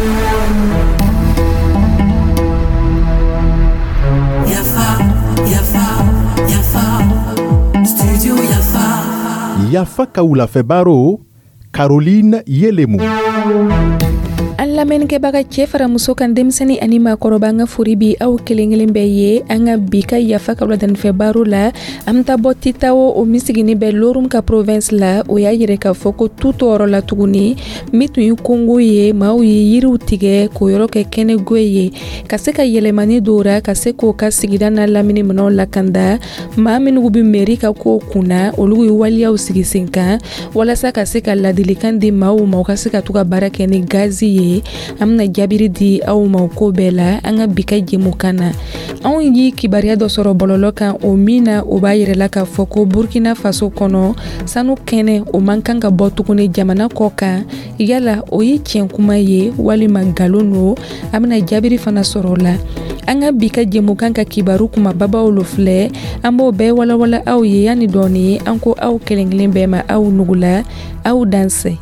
Yafa Kaoula Baro, Caroline Yelemu. An lamɛnnikɛbaga cɛ fara muso kan denmisɛnnin ani maakɔrɔba an ka fori bi aw kelen-kelen bɛɛ ye an ka bi ka Yafa Kaoula danifɛ baro la an bɛ bɔ Titawo o min sigini bɛ Lorum ka province la o y'a yɛrɛ k'a fɔ ko tu tɔɔrɔ la tuguni min tun ye Kongo ye maaw ye yiriw tigɛ k'o yɔrɔ kɛ kɛnɛgoe ye ka se ka yɛlɛmani dora ka se k'o ka sigida n'a lamini minɛw lakanda maa minnu bɛ mairie ka kow kunna olu ye waliyaw sigi sen kan walasa ka se ka ladilikan di maaw ma u ka se ka to ka baara kɛ ni gazi ye an bɛna jaabiri di aw ma ko bɛɛ la an ka bi ka jɛmukan na anw ye kibaruya dɔ sɔrɔ bɔlɔlɔ kan o min na o b'a yɛrɛ la k'a fɔ ko Burkina Faso kɔnɔ sanu kɛnɛ o man kan ka bɔ tuguni jamana kɔ kan yala o ye tiɲɛ kuma ye walima nkalon don an bɛna jaabiri fana sɔrɔ o la an ka bi ka jɛmukan ka kibaru kumababaw lo filɛ an b'o bɛɛ walawala aw ye yanni dɔɔni an ko aw kelen-kelen bɛɛ ma aw nugula aw danse.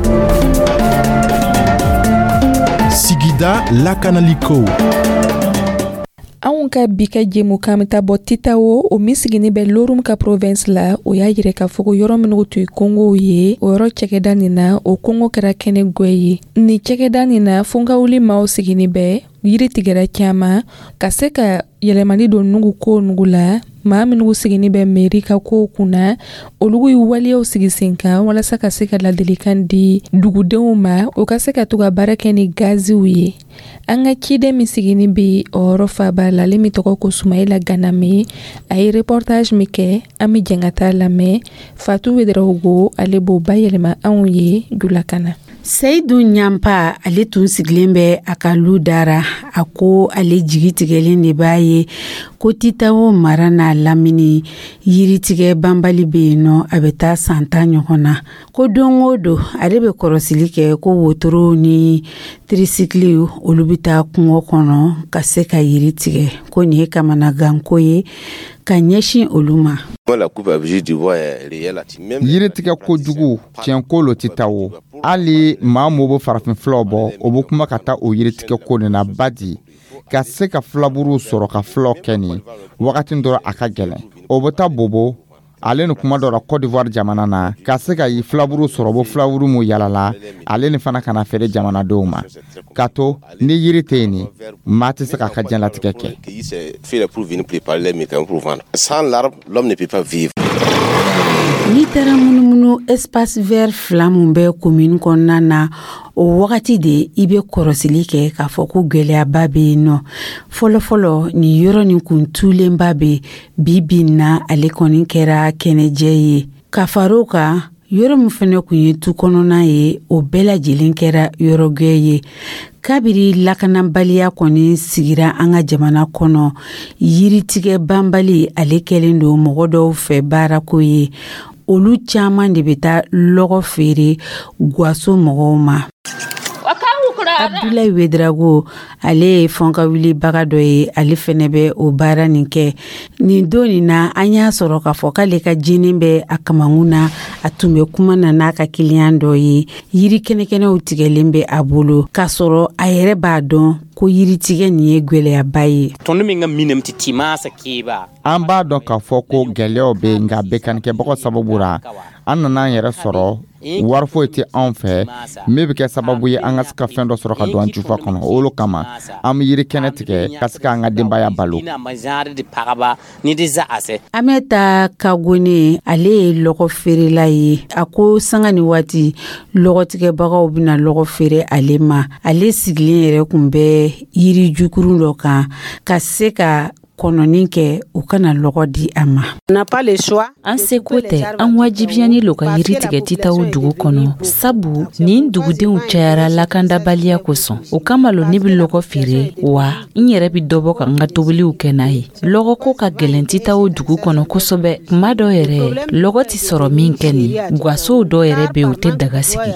Sigida lakanaliko. Anw ka bi ka jɛmukan bɛ taa bɔ Titawo o min sigini bɛ Lorum ka province la o y'a yɛrɛ k'a fɔ ko yɔrɔ minnu tun ye Kongo ye o yɔrɔ cɛkɛda nin na o Kongo kɛra kɛnɛgoe ye ni cɛkɛda nin na Fonkawuli maaw sigini bɛ yiri tigɛra caman ka se ka yɛlɛmani don nugu ko nugu la maa minnu sigini bɛ mairie ka kow kunna olu ye waliyaw sigi sen kan walasa ka se ka ladilikan di dugudenw ma o ka se ka to ka baara kɛ ni gaziw ye an ka ciden min sigini bi o yɔrɔ faba la ale min tɔgɔ ko Sumayila Ganame a ye reportage min kɛ an bɛ jɛn ka taa lamɛn Fatu Wederawogo ale b'o bayɛlɛma anw ye Julakana. Seydou Nyampa ale tun sigilen bɛ a ka lu dara a ko ale jigi tigɛlen de b'a ye ko Titawo mara n'a lamini yiritigɛ banbali bɛ yen nɔ a bɛ taa san 10 ɲɔgɔn na ko don o don ale bɛ kɔrɔsili kɛ ko wotoro ni tricycle olu bɛ taa kungo kɔnɔ ka se ka yiri tigɛ ko nin ye kamanaganko ye ka ɲɛsin olu ma. Yiritigɛ kojugu tiɲɛko lo Titawo hali maa mo bɛ farafin fulaw bɔ o bɛ kuma ka taa o yiritigɛ ko nin na badi ka se ka filaburu sɔrɔ ka fulaw kɛ nin wagati dɔ a ka gɛlɛn o bɛ taa bobo ale ni kuma dɔ Côte d'Ivoire jamana na ka se ka yi filaburu sɔrɔ bo filaburu mu yalala ale ni fana kana feere jamanadenw ma ka to ni yiri tɛ yen maa tɛ se ka ka diɲɛlatigɛ kɛ. Sans l'arbre, l'homme ne peut pas vivre. Ni taara munumunu espace vert fila mun bɛ commune kɔnɔna na o wagati de i bɛ kɔrɔsili kɛ k'a fɔ ko gɛlɛyaba bɛ yen nɔ fɔlɔfɔlɔ ni yɔrɔ nin kun tulenba bɛ bi na ale kɔni kɛra kɛnɛjɛ ye ka far'o kan yɔrɔ min fana kun ye tu kɔnɔna ye o bɛɛ lajɛlen kɛra yɔrɔgɛ ye kabiri lakanabaliya kɔni sigira an ka jamana kɔnɔ yiritigɛ banbali ale kɛlen don mɔgɔ dɔw fɛ baarako ye olu caman de bɛ taa lɔgɔ feere gwaso mɔgɔw ma. Abdoulaye Wederawogo ale ye Fonkawulibaga dɔ ye ale fɛnɛ bɛ o baara nin kɛ nin don nin na an y'a sɔrɔ k'a fɔ k'ale ka jinin bɛ a kamakun na a tun bɛ kuma na n'a ka kiliyan dɔ ye yiri kɛnɛkɛnɛw tigɛlen bɛ a bolo k'a sɔrɔ a yɛrɛ b'a dɔn ko yiritigɛ nin ye gwɛlɛyaba ye. An b'a dɔn k'a fɔ ko gɛlɛyaw bɛ nka bɛkanikɛbagaw sababu la an nana an yɛrɛ sɔrɔ wari foyi tɛ anw fɛ min bɛ kɛ sababu ye an ka se ka fɛn dɔ sɔrɔ ka don an jufa kɔnɔ olu kama an bɛ yiri kɛnɛ tigɛ ka se k'an ka denbaya balo. Ameta Kagone ale ye lɔgɔ feerela ye a ko sanga ni waati lɔgɔtigɛbagaw bɛna lɔgɔ feere ale ma ale sigilen yɛrɛ kun bɛ yiri jukurun dɔ kan ka se ka kɔnɔnin kɛ u kana lɔgɔ di a ma. An seko tɛ an wajibiyani lo ka yiri tigɛ Titawo dugu kɔnɔ sabu nin dugudenw cayara lakandabaliya kosɔn o kama lo ne bɛ lɔgɔ feere wa n yɛrɛ bɛ dɔbɔ ka n ka tobiliw kɛ n'a ye lɔgɔ ko ka gɛlɛn Titawo dugu kɔnɔ kosɛbɛ kuma dɔ yɛrɛ lɔgɔ tɛ sɔrɔ min kɛ nin gwasow dɔ yɛrɛ bɛ u tɛ daga sigi.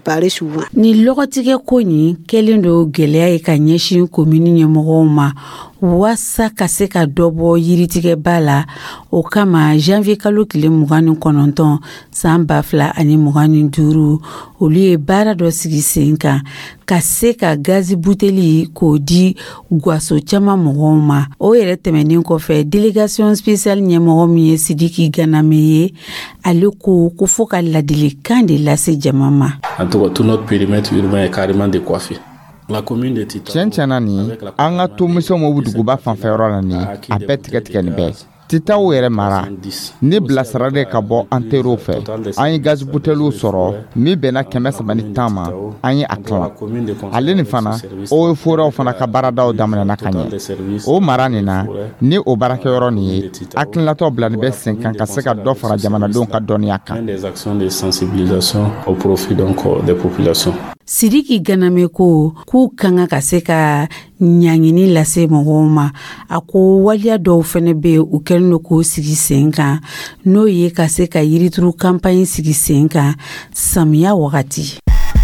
Ni lɔgɔtigɛ ko nin kɛlen do gɛlɛya ye ka ɲɛsin commune ɲɛmɔgɔw ma wasa ka se ka dɔbɔ yiritigɛba la. O kama janvier kalo tile 29 san 2025 olu ye baara dɔ sigi sen kan ka se ka gazi buteli k'o di gwaso caman mɔgɔw ma. O yɛrɛ tɛmɛnen kɔfɛ délégation spéciale ɲɛmɔgɔ min ye Sidiki Ganame ye, ale ko fo ka ladilikan de lase jama ma. En tout cas, tout notre périmètre urbain est carrément décoiffé. La commune de Titaou. Tiɲɛ ni an ka to misɛnw ma duguba fanfɛyɔrɔ la ni a bɛɛ tigɛ ni bɛɛ. Titaou yɛrɛ mara ni bilasiralen ka bɔ an teriw fɛ. An ye gaz buteliw sɔrɔ min bɛnna 110 ma. An ye a tilan. Ale nin fana o ye forɛw fana ka baaradaw daminɛna ka ɲɛ. O mara nin na ni o baarakɛyɔrɔ nin ye hakilinatɔ bilani bɛ sen kan ka se ka dɔ fara jamanadenw ka dɔnniya kan. Des actions de sensibilisation au profit donc des populations. Sidiki Ganame ko k'u kanga ka se ka ɲaŋini lase mɔgɔw ma. A ko waliya dɔw fɛnɛ be yen u kɛlen do k'o sigi sen kan n'o ye ka se ka yirituru campagne sigi sen kan samiya wagati.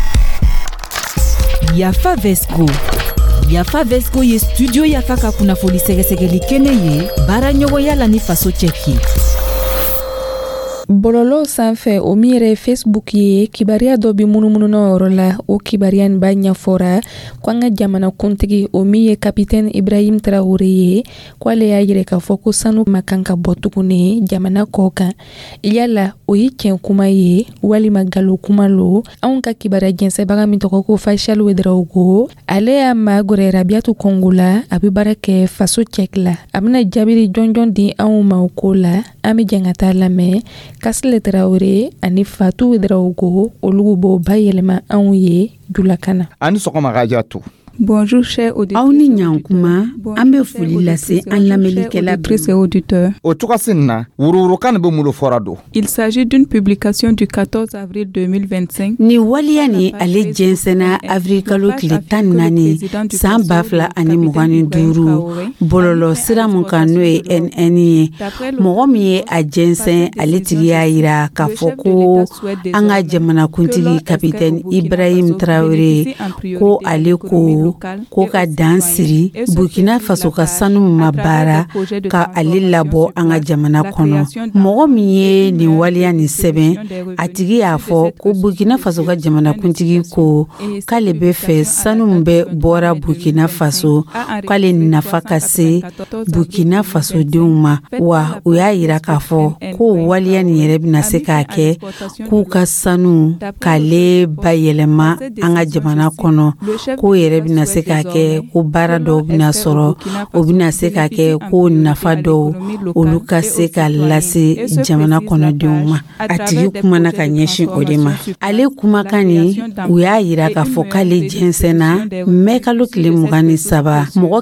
Yafa Vesco. Yafa Vesco ye studio Yafa ka kunnafoni sɛgɛsɛgɛli kɛnɛ ye baara ɲɔgɔnya la ni faso cɛki. Bololo sanfɛ o min yɛrɛ Facebook ye kibariya dɔ bi munumununa yɔrɔ la. O kibariya nin b'a ɲɛfɔra ko an ka jamana kuntigi o min ye Capitaine Ibrahim Traoré ye k'ale y'a yɛrɛ k'a fɔ ko sanu ma kan ka bɔ tuguni jamana kɔ kan. Yala o ye tiɲɛ kuma ye walima galon kuma lo? Anw ka kibariya jɛnsɛbaga min tɔgɔ ko Faisal Ouedraogo ale y'a magɔrɛ Rabiatou Kongo la a bɛ baara kɛ faso cɛki la. A bɛna jaabiri jɔnjɔn di anw ma o ko la. An bɛ jɛn ka taa lamɛn. Kasile Traoré ani Fatou Ouedraogo olu b'o bayɛlɛma anw ye Julakana. Ani sɔgɔma Rabiatou. Bonjour chers auditeurs. Aw ni ɲankuma an bɛ foli lase an lamɛnnikɛla et auditeurs. O cogoyasin na wuruwurukan bɛ mun fɔra don. Il s'agit d'une publication du 14 avril 2025. Ni waliya ni ale jɛnsɛnna avril kalo tile 14 san 2025 bɔlɔlɔ sira mun kan n'o ye NN ye. Mɔgɔ min ye a jɛnsɛn ale tigi y'a yira k'a fɔ ko an ka jamanakuntigi Capitaine Ibrahim Traoré ko ale ko ka dan siri Burkina Faso ka sanu ma baara ka ale labɔ an ka jamana kɔnɔ. Mɔgɔ min ye nin waliya nin sɛbɛn a tigi y'a fɔ ko Burkina Faso ka jamanakuntigi ko k'ale bɛ fɛ sanu min bɛ bɔra Burkina Faso k'ale nafa ka se Burkina Faso denw ma wa o y'a yira k'a fɔ ko waliya nin yɛrɛ bɛna se k'a kɛ k'u ka sanu k'ale bayɛlɛma an ka jamana kɔnɔ ko yɛrɛ bɛna se k'a kɛ ko baara dɔw bɛna sɔrɔ o bɛna se k'a kɛ ko nafa dɔw olu ka se ka lase jamana kɔnɔdenw ma. A tigi kumana ka ɲɛsin o de ma. Ale kumakan ni u y'a yira k'a fɔ k'ale jɛnsɛnna mɛ kalo tile 23 mɔgɔ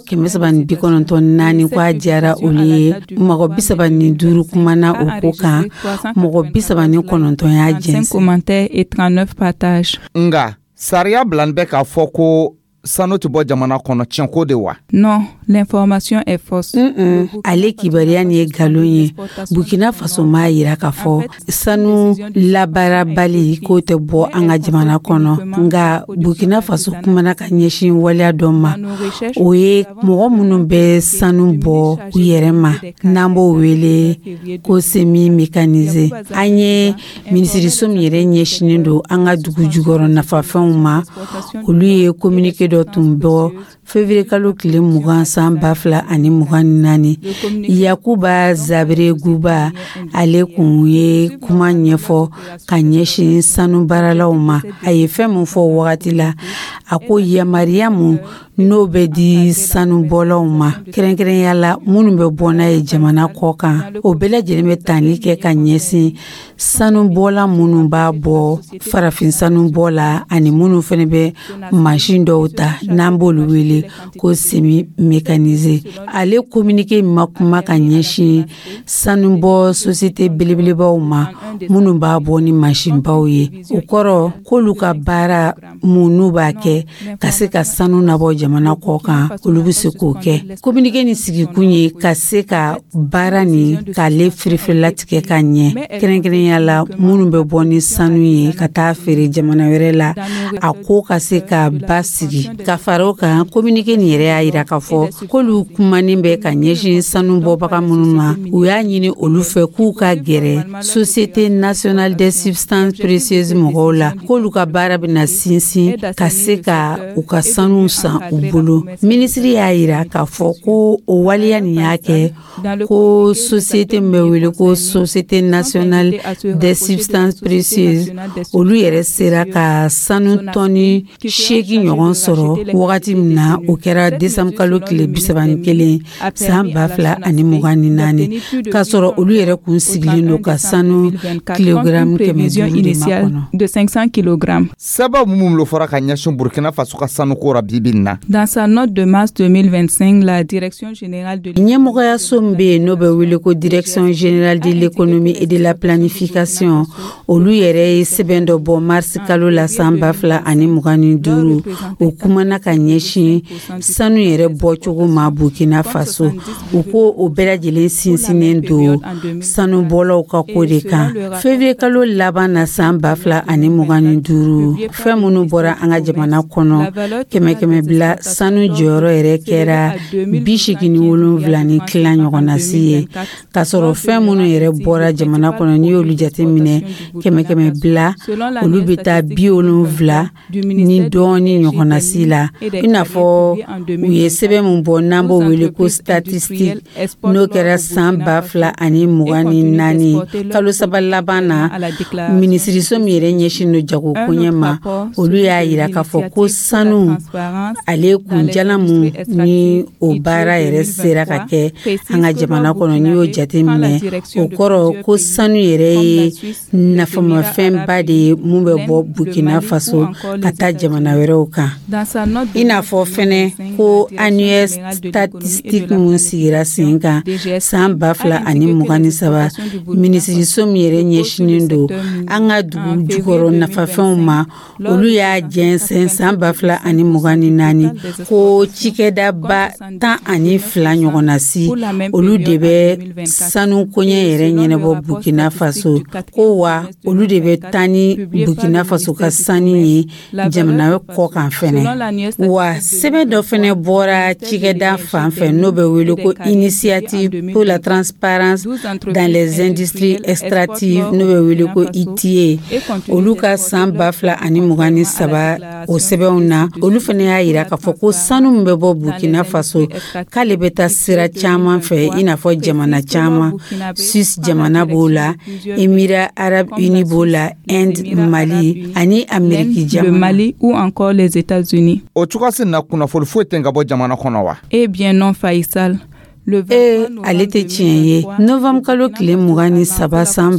394 ko a diyara olu ye mɔgɔ 35 kumana o ko kan mɔgɔ 39 y'a jɛnsɛn. 5 commentaires et 39 partages. Nga sariya bilan bɛ k'a fɔ ko sanu tɛ bɔ jamana kɔnɔ tiɲɛko de wa? Non, l'information est fausse. Ale kibariya ni ye galon ye. Burkina Faso m'a yira k'a fɔ sanu labaarabali k'o tɛ bɔ an ka jamana kɔnɔ. Nga Burkina Faso kumana ka ɲɛsin waliya dɔ ma. O ye mɔgɔ minnu bɛ sanu bɔ u yɛrɛ ma n'an b'o wele ko semi mécanisé. An ye minisiriso min yɛrɛ ɲɛsinen don an ka dugu jukɔrɔ nafafɛnw ma. Olu ye communiqué dɔ tun bɔ février kalo tile 20 san 2024. Yakuba Zabire Guba ale kun ye kuma ɲɛfɔ ka ɲɛsin sanu baaralaw ma. A ye fɛn mun fɔ wagati la a ko yamariya mun n'o bɛ di sanu bɔlaw ma kɛrɛnkɛrɛnya la minnu bɛ bɔ n'a ye jamana kɔ kan o bɛɛ lajɛlen bɛ tali kɛ ka ɲɛsin sanu bɔla minnu b'a bɔ farafin sanu bɔla ani minnu fɛnɛ bɛ machine dɔw ta n'an b'olu wele ko semi mécanisé. Ale communiqué ma kuma ka ɲɛsin sanu bɔ société belebelebaw ma minnu b'a bɔ ni machine baw ye. O kɔrɔ k'olu ka baara mun n'u b'a kɛ kɛ ka se ka sanu nabɔ jamana kɔ kan olu bɛ se k'o kɛ communiqué ni sigikun ye ka se ka baara ni k'ale firifirilatigɛ ka ɲɛ kɛrɛnkɛrɛnya la minnu bɛ bɔ ni sanu ye ka taa feere jamana wɛrɛ la a ko ka se ka basigi ka fara o kan communiqué ni yɛrɛ y'a yira k'a fɔ k'olu kumanin bɛ ka ɲɛsin sanu bɔbaga minnu ma u y'a ɲini olu fɛ k'u ka gɛrɛ Société nationale des substances précieuses mɔgɔw la k'olu ka baara bɛna sinsin ka se ka u ka sanu san u bolo ministre y'a yira k'a fɔ ko o waliya nin y'a kɛ ko société min bɛ wele ko Société nationale des substances précieuses olu yɛrɛ sera ka sanu tɔni 8 ɲɔgɔn sɔrɔ wagati min na o kɛra décembre kalo tile 31 san 2024 k'a sɔrɔ olu yɛrɛ kun sigilen don ka sanu kilogramme 500 de 500 kg. Sababu mun lo fɔra ka ɲɛsin Burkina Faso ka sanu ko rabibi na. Dans sa note de mars 2025, la direction générale de ɲɛmɔgɔyaso min bɛ yen n'o bɛ wele ko direction générale de l'économie et de la planification olu yɛrɛ ye sɛbɛn dɔ bɔ mars kalo la san 2025 o kumana ka ɲɛsin sanu yɛrɛ bɔcogo ma Burkina Faso u ko o bɛɛ lajɛlen sinsinnen don sanu bɔlaw ka ko de kan février kalo laban na san 2025 fɛn minnu bɔra an ka jamana kɔnɔ kɛmɛ bila sanu jɔyɔrɔ yɛrɛ kɛra 87 ni kila ɲɔgɔn na si ye ka sɔrɔ fɛn minnu yɛrɛ bɔra jamana kɔnɔ ni y'olu jateminɛ kɛmɛ bila olu bɛ taa 70 ni dɔɔni ɲɔgɔn na si la i n'a fɔ u ye sɛbɛn min bɔ n'an b'o wele ko statistique n'o kɛra san 2024 kalo saba laban na minisiriso min yɛrɛ ɲɛsin no jago koɲɛ ma olu y'a yira k'a fɔ ko sanu ale kunjalan mun ni o baara yɛrɛ sera ka kɛ an ka jamana kɔnɔ ni y'o jateminɛ o kɔrɔ ko sanu yɛrɛ ye nafamafɛnba de ye mun bɛ bɔ Burkina Faso ka taa jamana wɛrɛw kan i n'a fɔ fɛnɛ ko annuel statistique mun sigira sen kan san 2023 minisiriso min yɛrɛ ɲɛsinen don an ka dugu jukɔrɔ nafafɛnw ma olu y'a jɛnsɛn san 2024 ko cikɛdaba 12 ɲɔgɔn na si olu de bɛ sanu koɲɛ yɛrɛ ɲɛnɛbɔ Burkina Faso ko wa olu de bɛ taa ni Burkina Faso ka sanu ye jamana kɔ kan fɛnɛ wa sɛbɛn dɔ fɛnɛ bɔra cikɛda fan fɛ n'o bɛ wele ko initiative pour la transparence dans les industries extractives n'o bɛ wele ko ITA olu ka san 2023 o sɛbɛnw na olu fɛnɛ y'a yira k'a fɔ ko sanu min bɛ bɔ Burkina Faso k'ale bɛ taa sira caman fɛ i n'a fɔ jamana caman Suisse jamana b'o la Émirats Arabes Unis b'o la Inde Mali ani Amérique jamana le Mali ou encore les États-Unis. O cogoya na kunnafoni foyi tɛ ka bɔ jamana kɔnɔ wa? Eh bien non Faisal. Ale tɛ tiɲɛ ye novembre kalo tile 23 san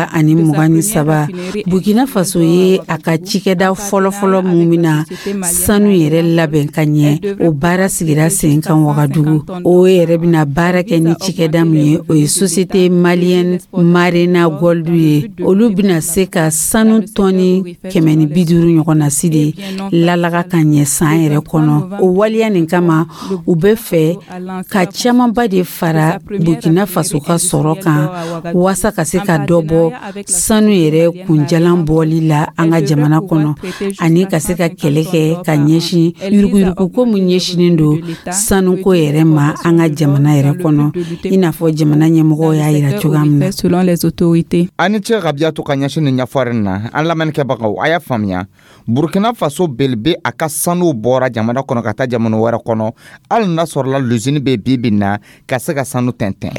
2023 Burkina Faso ye a ka cikɛda fɔlɔfɔlɔ mun bɛna sanu yɛrɛ labɛn ka ɲɛ o baara sigira sen kan Wagadugu o yɛrɛ bɛna baara kɛ ni cikɛda min ye o ye Société malienne Marena Gold ye olu bɛna se ka sanu tɔni 150 ɲɔgɔn na si de lalaga ka ɲɛ san yɛrɛ kɔnɔ o waliya nin kama u bɛ fɛ ka caman ba de fara Burkina Faso ka sɔrɔ kan wasa ka se ka dɔ bɔ sanu yɛrɛ kunjalan bɔli la an ka jamana kɔnɔ ani ka se ka kɛlɛ kɛ ka ɲɛsin yuruguyurugu ko mun ɲɛsinen don sanuko yɛrɛ ma an ka jamana yɛrɛ kɔnɔ i n'a fɔ jamana ɲɛmɔgɔw y'a yira cogoya min na selon les autorités. Ani cɛ Rabiatou ka ɲɛsin nin ɲɛfɔli na an lamɛnnikɛbagaw a y'a faamuya Burkina Faso belebe a ka sanu bɔra jamana kɔnɔ ka taa jamana wɛrɛ kɔnɔ hali n'a sɔrɔla l'usine bɛ bibi na ka se ka sanu tɛntɛn.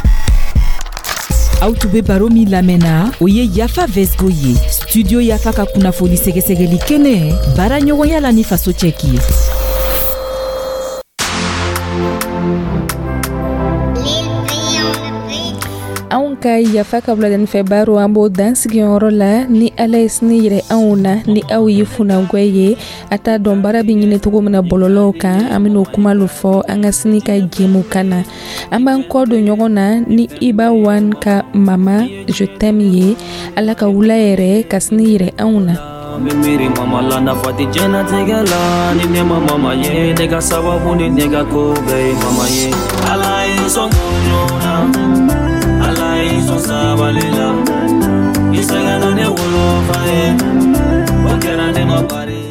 Aw tun bɛ baro min lamɛnna o ye Yafa Vesgo ye studio Yafa ka kunnafoni sɛgɛsɛgɛli kɛnɛ baara ɲɔgɔnya la ni faso cɛki ye. Anw ka Yafa ka wuladanifɛ baro an b'o dan sigiyɔrɔ la ni Ala ye sini yɛrɛ anw na ni aw ye funangoɛ ye a t'a dɔn baara bɛ ɲini cogo min na bɔlɔlɔw kan an bɛn'o kuma lo fɔ an ka sini ka jɛmu kan na an b'an kɔ don ɲɔgɔn na ni Iba Wan ka mama je t'aime ye Ala ka wula yɛrɛ ka sini yɛrɛ anw na. Mimiri mama la na fati jena tegala ni ne mama ye nega sababu ni nega ko be mama ye alai son jona alai son sabalela isagana ne wolo fae okera ne mabare